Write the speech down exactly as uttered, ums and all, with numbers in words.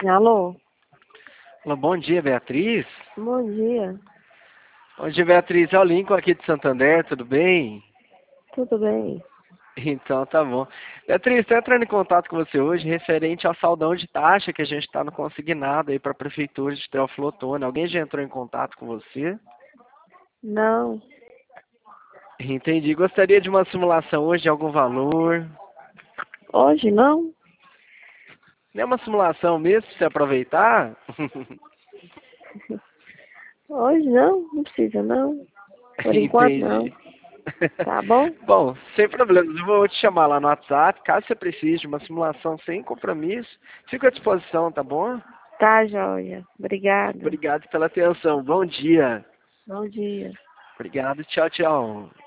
Alô? Olá, bom dia, Beatriz. Bom dia. Bom dia, Beatriz. É o Lincoln aqui de Santander, tudo bem? Tudo bem? Então, tá bom. Beatriz, estou entrando em contato com você hoje referente ao saldão de taxa que a gente está no consignado aí para a Prefeitura de Teófilo Otoni. Alguém já entrou em contato com você? Não. Entendi. Gostaria de uma simulação hoje de algum valor? Hoje não? Não é uma simulação mesmo para você aproveitar? Hoje não? Não precisa não. Por enquanto não. Entendi. Tá bom? Bom, sem problemas. Eu vou te chamar lá no WhatsApp, caso você precise de uma simulação sem compromisso. Fico à disposição, tá bom? Tá, joia. Obrigada. Obrigado pela atenção. Bom dia. Bom dia. Obrigado. Tchau, tchau.